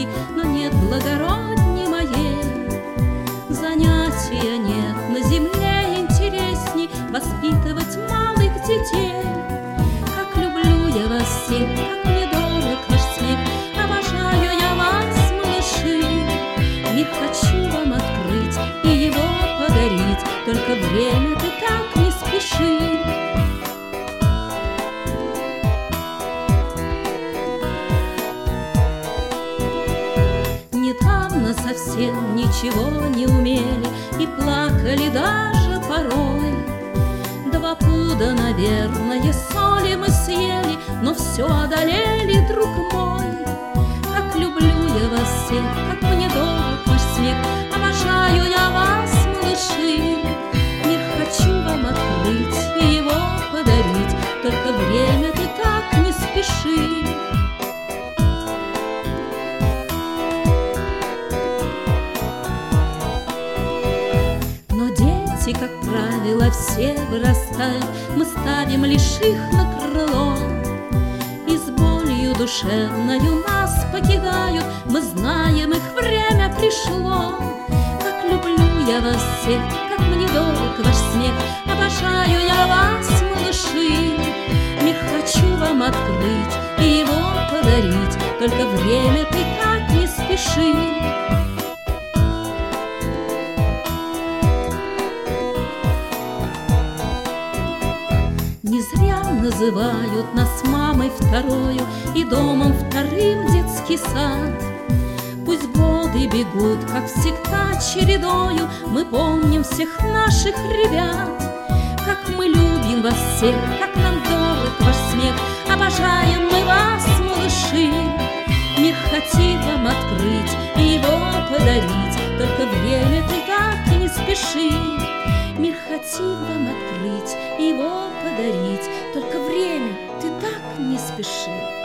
близки, но нет благородней моей. Занятия нет на земле интересней воспитывать малых детей. Как люблю я вас всех, как мне дорог ваш смех, обожаю я вас, малыши. Мир хочу вам открыть и его подарить, только время ты так не спеши. Недавно совсем ничего не умели и плакали даже порой. 2 пуда, наверное, соли мы съели, но все одолели, друг мой. Как люблю я вас всех, как мне дорог ваш смех, обожаю я вас, малыши. Мир хочу вам открыть и его подарить, только время ты так не спеши. Но дети, как правило, все вырастают, мы ставим лишь их на крыло. И с болью душевною нас покидают, мы знаем, их время пришло. Как люблю я вас всех, как мне дорог ваш смех, обожаю я вас, малыши. Мир хочу вам открыть и его подарить, только время ты так не спеши. Не зря называют нас мамой второю и домом вторым детский сад. Пусть годы бегут, как всегда, чередою, мы помним всех наших ребят. Как мы любим вас всех, как нам дорог ваш смех, обожаем мы вас, малыши. Мир хотим вам открыть и его подарить, только время ты так не спеши. Мир хотим вам открыть и его подарить, только время ты так не спеши.